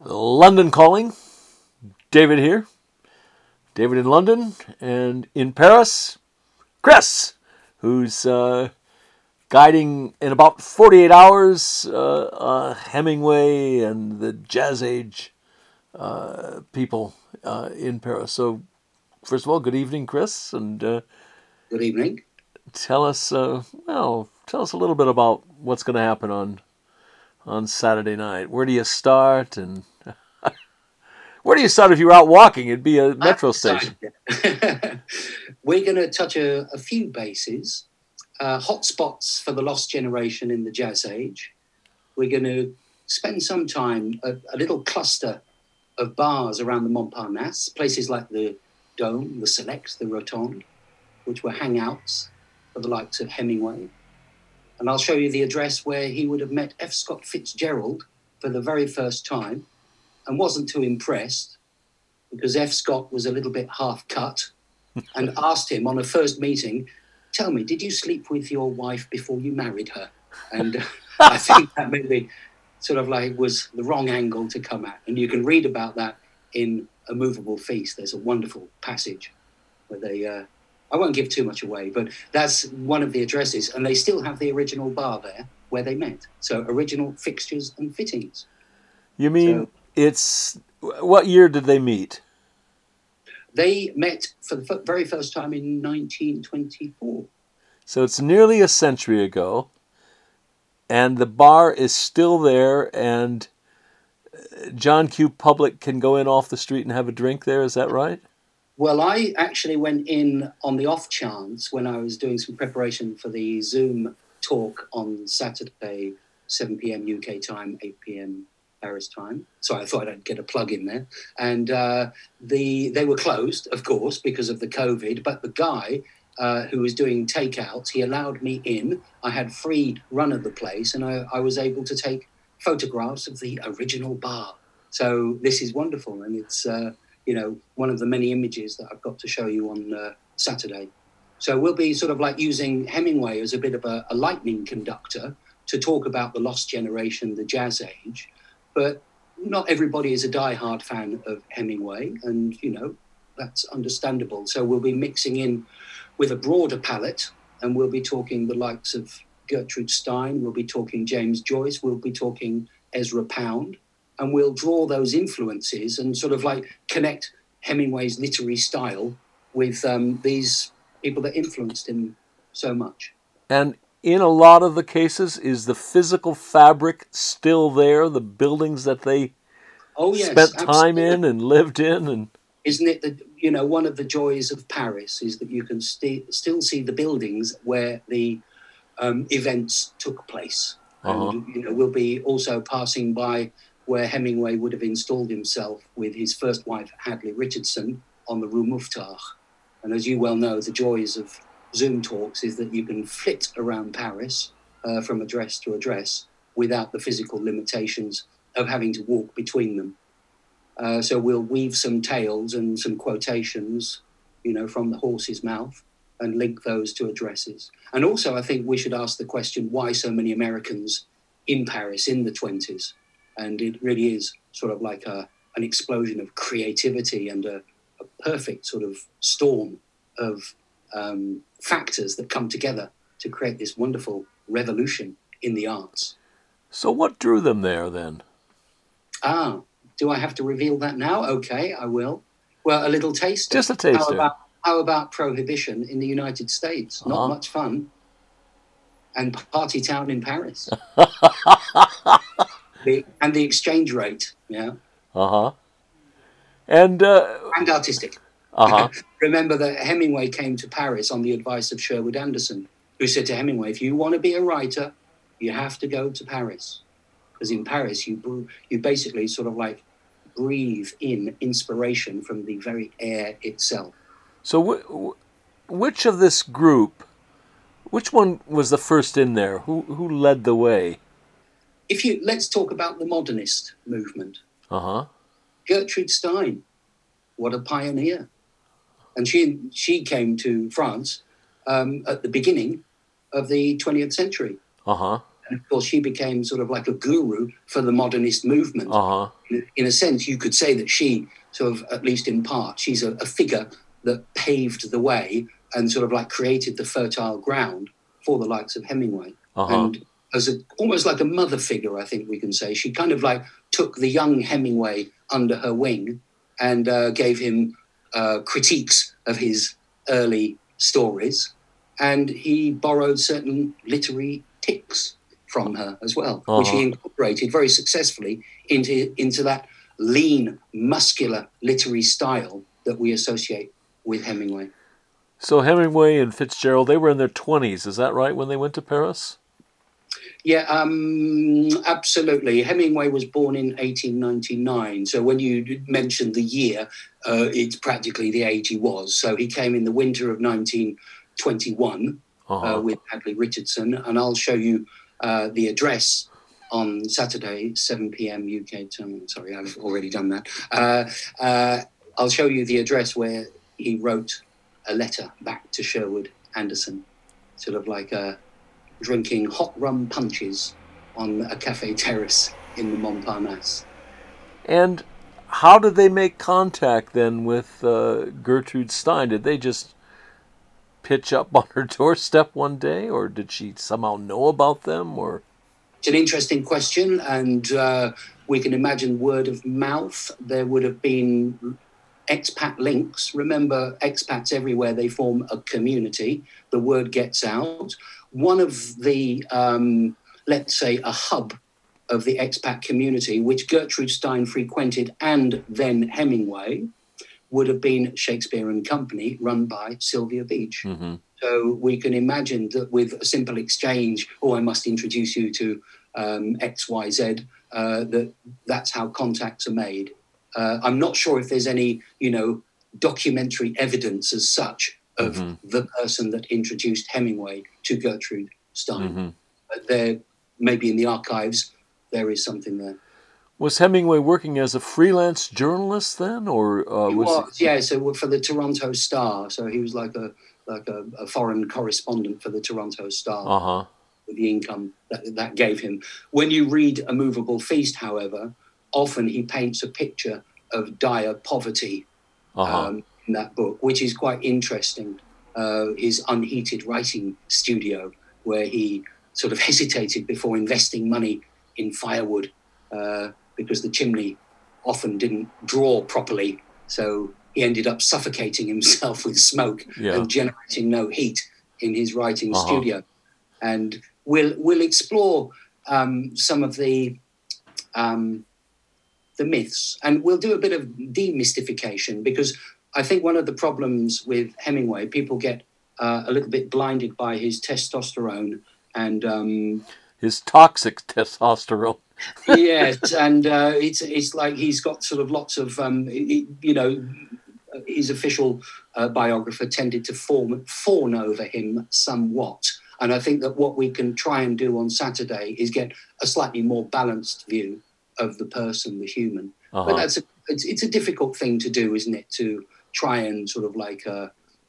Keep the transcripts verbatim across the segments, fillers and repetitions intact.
London calling. David here. David in London. And in Paris, Chris, who's uh, guiding in about forty-eight hours uh, uh, Hemingway and the Jazz Age uh, people uh, in Paris. So, first of all, good evening, Chris. And uh, good evening. Tell us, uh, well, tell us a little bit about what's going to happen on on Saturday night. Where do you start? And where do you start if you were out walking? It'd be a metro station. We're going to touch a, a few bases. Uh, hot spots for the lost generation in the Jazz Age. We're going to spend some time at a little cluster of bars around the Montparnasse, places like the Dome, the Select, the Rotonde, which were hangouts for the likes of Hemingway. And I'll show you the address where he would have met F. Scott Fitzgerald for the very first time and wasn't too impressed because F. Scott was a little bit half cut and asked him on a first meeting, tell me, did you sleep with your wife before you married her? And uh, I think that maybe sort of like was the wrong angle to come at. And you can read about that in A Movable Feast. There's a wonderful passage where they, uh, I won't give too much away, but that's one of the addresses. And they still have the original bar there where they met. So original fixtures and fittings. You mean so, it's, what year did they meet? They met for the f- very first time in nineteen twenty-four. So it's nearly a century ago, and the bar is still there, and John Q. Public can go in off the street and have a drink there. Is that right? Well, I actually went in on the off chance when I was doing some preparation for the Zoom talk on Saturday, seven p.m. U K time, eight p.m. Paris time. So I thought I'd get a plug in there. And uh, the they were closed, of course, because of the COVID. But the guy uh, who was doing takeouts, he allowed me in. I had free run of the place, and I, I was able to take photographs of the original bar. So this is wonderful. And it's, uh, you know, one of the many images that I've got to show you on uh, Saturday. So we'll be sort of like using Hemingway as a bit of a, a lightning conductor to talk about the lost generation, the Jazz Age. But not everybody is a diehard fan of Hemingway, and, you know, that's understandable. So we'll be mixing in with a broader palette, and we'll be talking the likes of Gertrude Stein, we'll be talking James Joyce, we'll be talking Ezra Pound, and we'll draw those influences and sort of like connect Hemingway's literary style with um, these people that influenced him so much. And in a lot of the cases, is the physical fabric still there? The buildings that they oh, yes, spent time absolutely. in and lived in? And isn't it that, you know, one of the joys of Paris is that you can st- still see the buildings where the um, events took place. uh-huh. And, you know, we'll be also passing by where Hemingway would have installed himself with his first wife, Hadley Richardson, on the Rue Mouffetard. And as you well know, the joys of Zoom talks is that you can flit around Paris uh, from address to address without the physical limitations of having to walk between them. Uh, so we'll weave some tales and some quotations, you know, from the horse's mouth and link those to addresses. And also, I think we should ask the question, why so many Americans in Paris in the twenties? And it really is sort of like a, an explosion of creativity and a, a perfect sort of storm of um, factors that come together to create this wonderful revolution in the arts. So what drew them there then? Ah, do I have to reveal that now? Okay, I will. Well, a little taster. Just a taster. How about, how about Prohibition in the United States? Not uh-huh. much fun. And Party Town in Paris. the, and the exchange rate, yeah. Uh-huh. And... Uh, and artistic. Uh-huh. Remember that Hemingway came to Paris on the advice of Sherwood Anderson, who said to Hemingway, if you want to be a writer, you have to go to Paris. Because in Paris, you you basically sort of like breathe in inspiration from the very air itself. So w- which of this group, which one was the first in there? Who who led the way? If you let's talk about the modernist movement. Uh-huh. Gertrude Stein, what a pioneer. And she she came to France um, at the beginning of the twentieth century. Uh-huh. And of course, she became sort of like a guru for the modernist movement. Uh-huh. In, in a sense, you could say that she sort of, at least in part, she's a, a figure that paved the way and sort of like created the fertile ground for the likes of Hemingway. Uh-huh. And as a, almost like a mother figure, I think we can say, she kind of like took the young Hemingway under her wing and uh, gave him uh, critiques of his early stories. And he borrowed certain literary tics from her as well, Uh-huh. which he incorporated very successfully into, into that lean, muscular literary style that we associate with Hemingway. So Hemingway and Fitzgerald, they were in their twenties, is that right, when they went to Paris? Yeah, um, absolutely. Hemingway was born in eighteen ninety-nine. So when you mentioned the year, uh, it's practically the age he was. So he came in the winter of nineteen twenty-one Uh-huh. uh, with Hadley Richardson. And I'll show you uh, the address on Saturday, seven p.m. U K time. Sorry, I've already done that. Uh, uh, I'll show you the address where he wrote a letter back to Sherwood Anderson, sort of like a... drinking hot rum punches on a cafe terrace in the Montparnasse. And how did they make contact then with uh, Gertrude Stein? Did they just pitch up on her doorstep one day, or did she somehow know about them? Or it's an interesting question, and uh, we can imagine word of mouth. There would have been expat links. Remember, expats everywhere, they form a community. The word gets out. One of the, um, let's say, a hub of the expat community, which Gertrude Stein frequented and then Hemingway, would have been Shakespeare and Company, run by Sylvia Beach. mm-hmm. So we can imagine that with a simple exchange, oh, I must introduce you to um, X Y Z, uh, that that's how contacts are made. Uh, I'm not sure if there's any, you know, documentary evidence as such of mm-hmm. the person that introduced Hemingway to Gertrude Stein. Mm-hmm. But there, maybe in the archives, there is something there. Was Hemingway working as a freelance journalist then, or uh, He was, was, yeah. So for the Toronto Star, so he was like a like a, a foreign correspondent for the Toronto Star. Uh-huh. With the income that that gave him. When you read A Movable Feast, however, often he paints a picture of dire poverty Uh-huh. um, in that book, which is quite interesting. Uh, his unheated writing studio, where he sort of hesitated before investing money in firewood uh, because the chimney often didn't draw properly. So he ended up suffocating himself with smoke Yeah. and generating no heat in his writing Uh-huh. studio. And we'll we'll explore um, some of the um, the myths, and we'll do a bit of demystification, because I think one of the problems with Hemingway, people get uh, a little bit blinded by his testosterone and um, his toxic testosterone. yes, and uh, it's it's like he's got sort of lots of um, it, you know, his official uh, biographer tended to fawn fawn over him somewhat. And I think that what we can try and do on Saturday is get a slightly more balanced view of the person, the human. Uh-huh. But that's a, it's, it's a difficult thing to do, isn't it? To try and sort of like uh,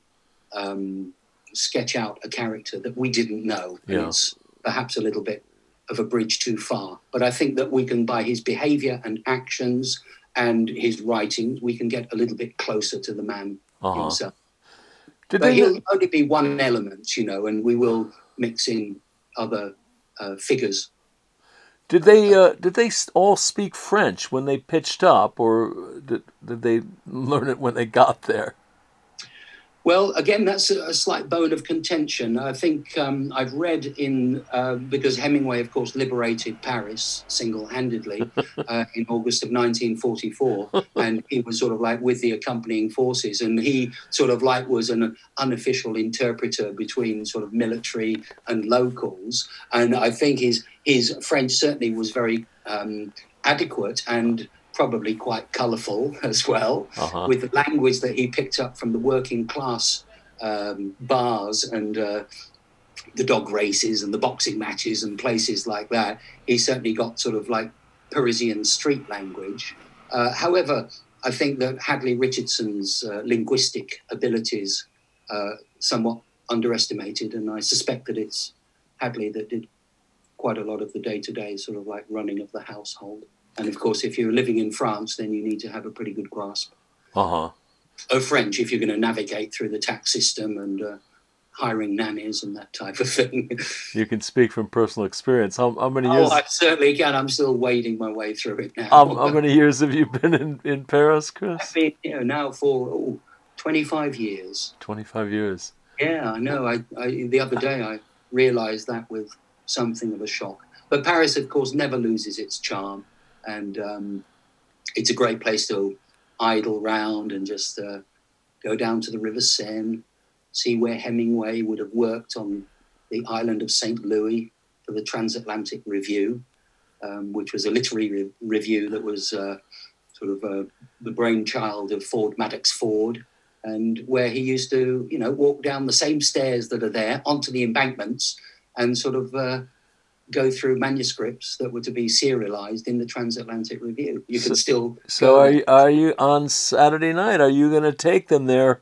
um, sketch out a character that we didn't know. And Yeah. it's perhaps a little bit of a bridge too far. But I think that we can, by his behaviour and actions and his writings, we can get a little bit closer to the man Uh-huh. himself. Did But they? he'll only be one element, you know, and we will mix in other uh, figures. Did they? Uh, did they s- all speak French when they pitched up, or did, did they learn it when they got there? Well, again, that's a, a slight bone of contention. I think um, I've read in, uh, because Hemingway, of course, liberated Paris single-handedly uh, in August of nineteen forty-four, and he was sort of like with the accompanying forces, and he sort of like was an unofficial interpreter between sort of military and locals. And I think his, his French certainly was very um, adequate and probably quite colourful as well, Uh-huh. with the language that he picked up from the working class um, bars and uh, the dog races and the boxing matches and places like that. He certainly got sort of like Parisian street language. Uh, however, I think that Hadley Richardson's uh, linguistic abilities are somewhat underestimated, and I suspect that it's Hadley that did quite a lot of the day-to-day sort of like running of the household. And of course, if you're living in France, then you need to have a pretty good grasp Uh-huh. of French if you're going to navigate through the tax system and uh, hiring nannies and that type of thing. You can speak from personal experience. How, how many Oh, years? I certainly can. I'm still wading my way through it now. Um, how many years have you been in, in Paris, Chris? I've been, you know, now for oh, twenty-five years. twenty-five years. Yeah, I know. I, I the other day I realised that with something of a shock. But Paris, of course, never loses its charm, and um, it's a great place to idle round and just uh, go down to the River Seine, see where Hemingway would have worked on the island of Saint Louis for the Transatlantic Review, um, which was a literary re- review that was uh, sort of uh, the brainchild of Ford Madox Ford, and where he used to, you know, walk down the same stairs that are there onto the embankments and sort of uh, go through manuscripts that were to be serialized in the Transatlantic Review. You can So- still So go are there. you, are you on Saturday night? Are you going to take them there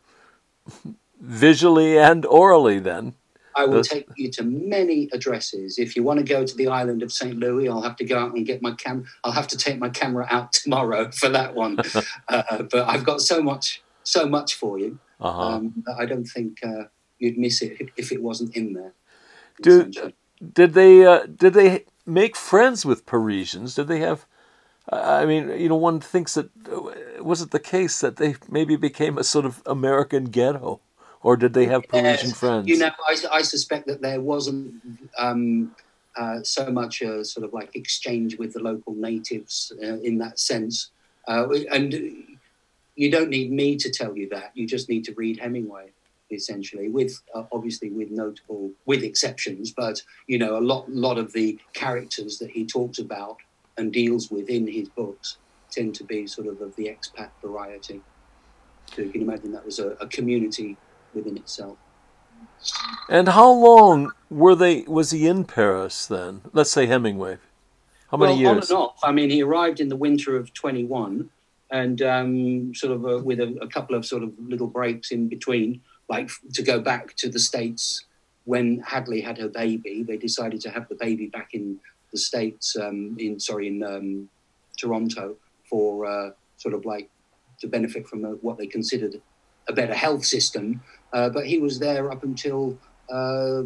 visually and orally then? I will Those- take you to many addresses. If you want to go to the island of Saint Louis, I'll have to go out and get my cam. I'll have to take my camera out tomorrow for that one. uh, but I've got so much, so much for you. Uh-huh. Um, that I don't think uh, you'd miss it if, if it wasn't in there. Do- essentially. Did they uh, did they make friends with Parisians? Did they have? I mean, you know, one thinks that uh, was it the case that they maybe became a sort of American ghetto, or did they have Parisian Yes. friends? You know, I, I suspect that there wasn't um, uh, so much a sort of like exchange with the local natives uh, in that sense. Uh, and you don't need me to tell you that. You just need to read Hemingway, essentially, with uh, obviously with notable, with exceptions, but, you know, a lot, lot of the characters that he talks about and deals with in his books tend to be sort of of the expat variety. So you can imagine that was a, a community within itself. And how long were they? Was he in Paris then? Let's say Hemingway. How many well, years? on and off. I mean, he arrived in the winter of twenty-one, and um, sort of uh, with a, a couple of sort of little breaks in between, like to go back to the States when Hadley had her baby. They decided to have the baby back in the States, um, in sorry, in um, Toronto, for uh, sort of like to benefit from a, what they considered a better health system. Uh, but he was there up until uh,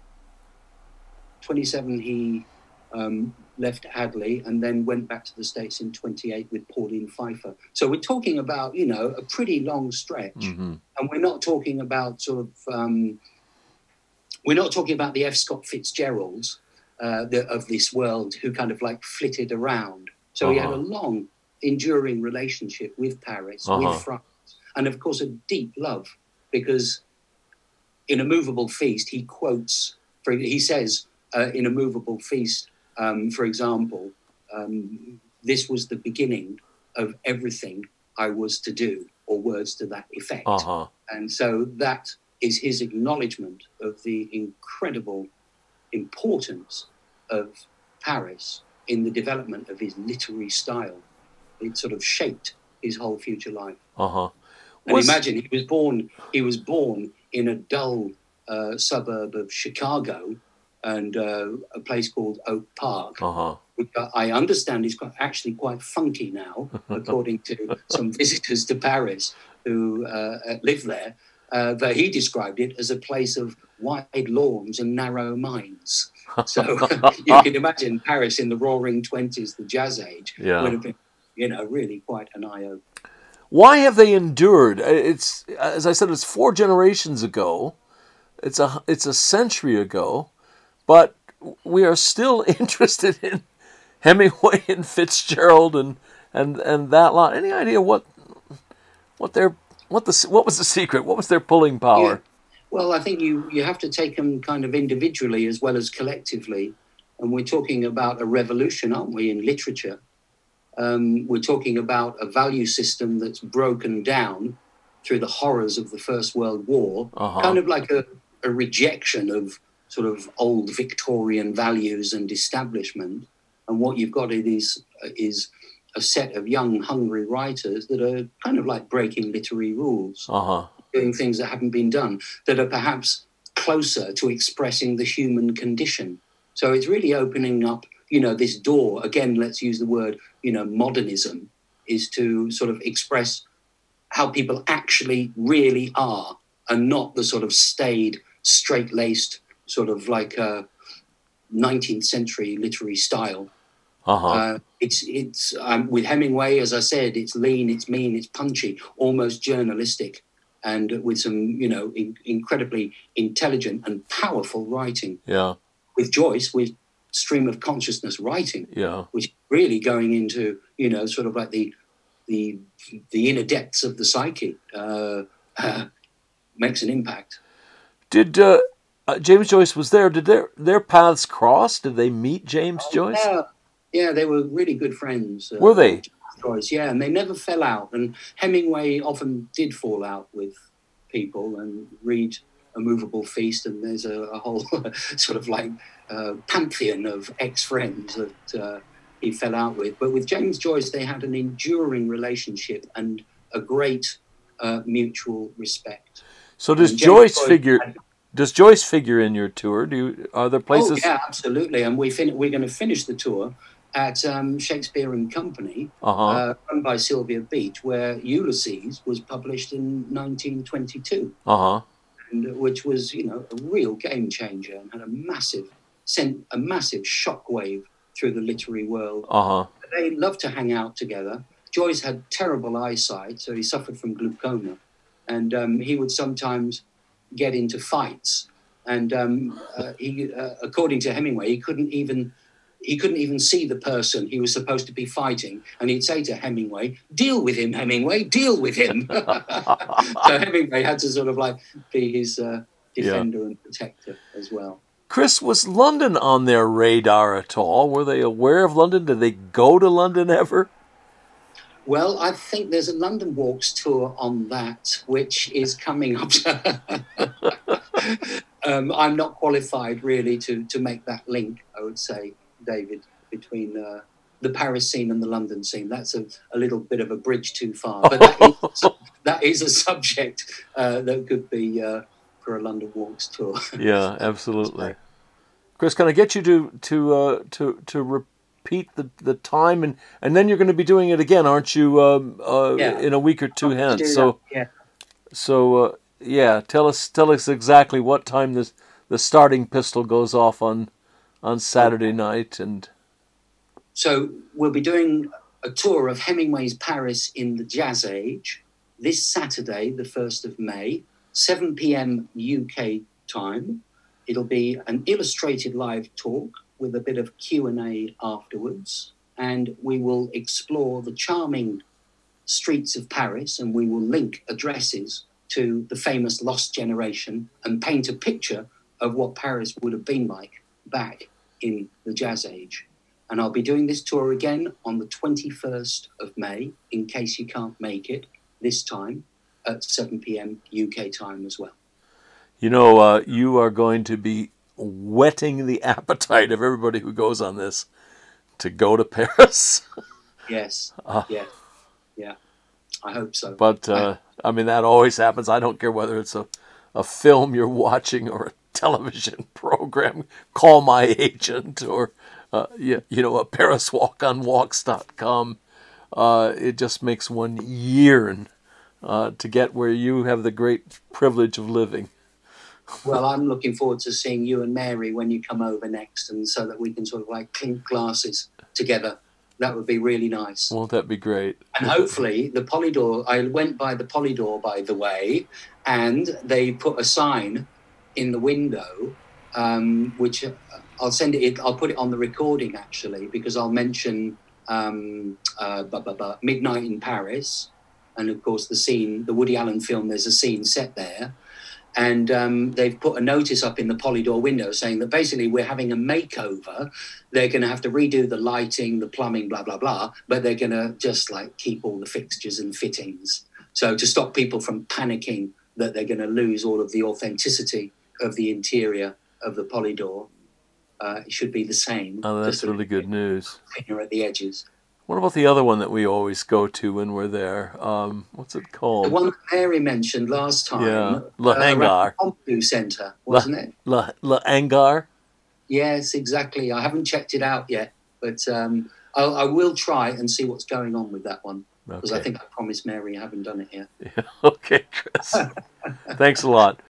twenty-seven. He um, left Hadley and then went back to the States in twenty-eight with Pauline Pfeiffer. So we're talking about, you know, a pretty long stretch. Mm-hmm. And we're not talking about sort of, um, we're not talking about the F. Scott Fitzgeralds uh, the, of this world who kind of like flitted around. So he had a Uh-huh. long, enduring relationship with Paris, Uh-huh. with France, and of course a deep love, because in A Movable Feast, he quotes, for, he says uh, in A Movable Feast, um, for example, um, this was the beginning of everything I was to do, or words to that effect. Uh-huh. And so that is his acknowledgement of the incredible importance of Paris in the development of his literary style. It sort of shaped his whole future life. Uh-huh. And Was- imagine he was born. He was born in a dull uh, suburb of Chicago, and uh, a place called Oak Park, Uh-huh. which I understand is quite, actually quite funky now, according to some visitors to Paris who uh, live there. Uh, but he described it as a place of wide lawns and narrow minds. So you can imagine Paris in the Roaring Twenties, the Jazz Age, Yeah. would have been, you know, really quite an eye-opener. Why have they endured? It's, as I said, it's four generations ago. It's a it's a century ago, but we are still interested in Hemingway and Fitzgerald and and, and that lot. Any idea what what their what the what was the secret? What was their pulling power? Yeah. Well, I think you, you have to take them kind of individually as well as collectively. And we're talking about a revolution, aren't we, in literature? Um, we're talking about a value system that's broken down through the horrors of the First World War, Uh-huh. kind of like a, a rejection of sort of old Victorian values and establishment. And what you've got is, is a set of young, hungry writers that are kind of like breaking literary rules, Uh-huh. doing things that haven't been done, that are perhaps closer to expressing the human condition So it's really opening up, you know, this door. Again, let's use the word, you know, modernism, is to sort of express how people actually really are, and not the sort of staid, straight-laced, sort of like uh, nineteenth century literary style. Uh-huh. Uh, it's it's um, with Hemingway, as I said, it's lean, it's mean, it's punchy, almost journalistic, and with some, you know, in, incredibly intelligent and powerful writing. Yeah. With Joyce, with stream of consciousness writing, Yeah. which is really going into, you know, sort of like the the the inner depths of the psyche, uh, uh, makes an impact. Did uh, uh, James Joyce was there? Did their their paths cross? Did they meet James Oh, Joyce? Yeah, yeah, they were really good friends. Uh, Were they? Joyce, yeah, and they never fell out. And Hemingway often did fall out with people, and read A Movable Feast, and there's a, a whole sort of like uh, pantheon of ex-friends that uh, he fell out with. But with James Joyce, they had an enduring relationship and a great uh, mutual respect. So does And James Joyce Joyce figure? had- Does Joyce figure in your tour? Do you, are there Oh places? yeah, absolutely. And we fin- we're going to finish the tour at um, Shakespeare and Company, Uh-huh. uh, run by Sylvia Beach, where Ulysses was published in nineteen twenty-two. Uh-huh. And, which was, you know, a real game changer, and had a massive sent a massive shockwave through the literary world. Uh-huh. They loved to hang out together. Joyce had terrible eyesight, so he suffered from glaucoma, and um, he would sometimes get into fights. And um, uh, he, uh, according to Hemingway, he couldn't even he couldn't even see the person he was supposed to be fighting, and he'd say to Hemingway, "Deal with him, Hemingway, deal with him." So Hemingway had to sort of like be his uh, defender yeah. and protector as well. Chris, was London on their radar at all? Were they aware of London? Did they go to London ever? Well, I think there's a London Walks tour on that, which is coming up. um, I'm not qualified really to, to make that link, I would say, David, between uh, the Paris scene and the London scene. That's a, a little bit of a bridge too far. But that is, that is a subject uh, that could be uh, for a London Walks tour. Yeah, absolutely. Chris, can I get you to to uh, to to repeat the, the time, and, and then you're going to be doing it again, aren't you? Um, uh, yeah. In a week or two I'll hence. So yeah. So uh, yeah, tell us tell us exactly what time the the starting pistol goes off on on Saturday night, and so we'll be doing a tour of Hemingway's Paris in the Jazz Age this Saturday, the first of May, seven p.m. U K time. It'll be an illustrated live talk with a bit of Q and A afterwards, and we will explore the charming streets of Paris, and we will link addresses to the famous Lost Generation and paint a picture of what Paris would have been like back in the Jazz Age. And I'll be doing this tour again on the twenty-first of May, in case you can't make it this time, at seven p.m. U K time as well. You know, uh, you are going to be whetting the appetite of everybody who goes on this to go to Paris. Yes, uh, yeah, yeah. I hope so. But, uh, I, I mean, that always happens. I don't care whether it's a, a film you're watching or a television program. Call my agent, or, uh, you, you know, a Paris Walk on Walks dot com. Uh, it just makes one yearn uh, to get where you have the great privilege of living. Well, I'm looking forward to seeing you and Mary when you come over next, and so that we can sort of like clink glasses together. That would be really nice. Won't that be great? And hopefully the Polydor, I went by the Polydor, by the way, and they put a sign in the window, um, which I'll send it, I'll put it on the recording actually, because I'll mention um, uh, blah, blah, blah, Midnight in Paris. And of course the scene, the Woody Allen film, there's a scene set there. And um, they've put a notice up in the Polydor window saying that basically we're having a makeover. They're going to have to redo the lighting, the plumbing, blah, blah, blah. But they're going to just like keep all the fixtures and fittings. So to stop people from panicking that they're going to lose all of the authenticity of the interior of the Polydor, uh, it should be the same. Oh, that's really good news. Thinner at the edges. What about the other one that we always go to when we're there? Um, what's it called? The one that Mary mentioned last time. Yeah, Le Hangar. Uh, Pompidou Centre, wasn't Le, it? Le, Le Hangar. Yes, exactly. I haven't checked it out yet, but um, I, I will try and see what's going on with that one, because Okay. I think I promised Mary I haven't done it yet. Okay, Chris. Thanks a lot.